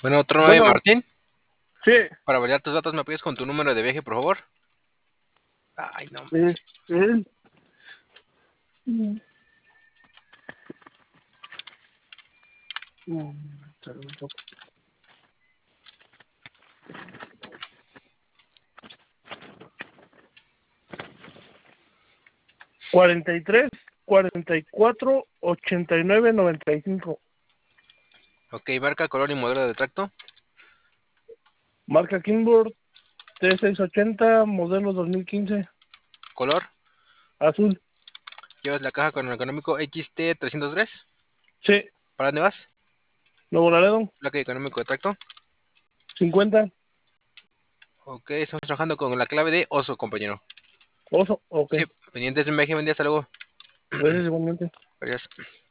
Bueno, otro 9, Bueno, Martín. sí, Para validar tus datos, ¿me apoyas con tu número de viaje, por favor? Ay, no. es el mm, mm, 43, 44, 89, 95. Ok, marca, color y modelo de tracto. Marca Kimball T680, modelo 2015, Color. azul. Llevas la caja con el económico XT303. Sí, ¿Para dónde vas? Nuevo Laredo, Placa y económico de tracto. 50, Ok, estamos trabajando con la clave de oso, compañero. oso, ok. Sí, pendientes de un viaje, buen día, hasta luego. Gracias igualmente. Gracias.